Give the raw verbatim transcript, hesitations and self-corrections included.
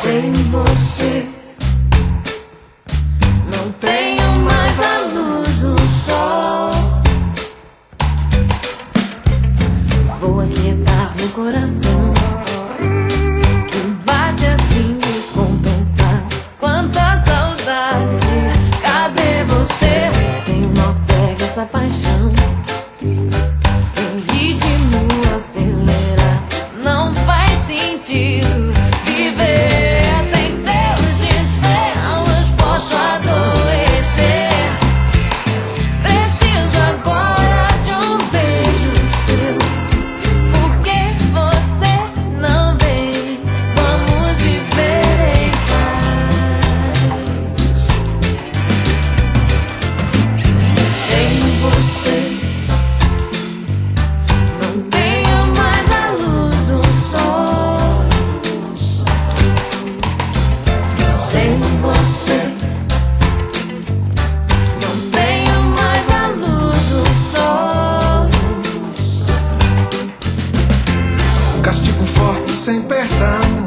Sem você não tenho mais a luz do sol. Vou aquietar no coração que bate assim descompensar. Quanta saudade, cadê você? Sem o norte segue essa paixão em ritmo acelerar. Não faz sentido viver sem teus desvelos. Posso adoecer. Preciso agora de um beijo seu. Por que você não vem? Vamos viver em paz. Sem você não tenho mais a luz do sol. Sem você não tenho mais a luz do sol. Castigo forte sem perdão.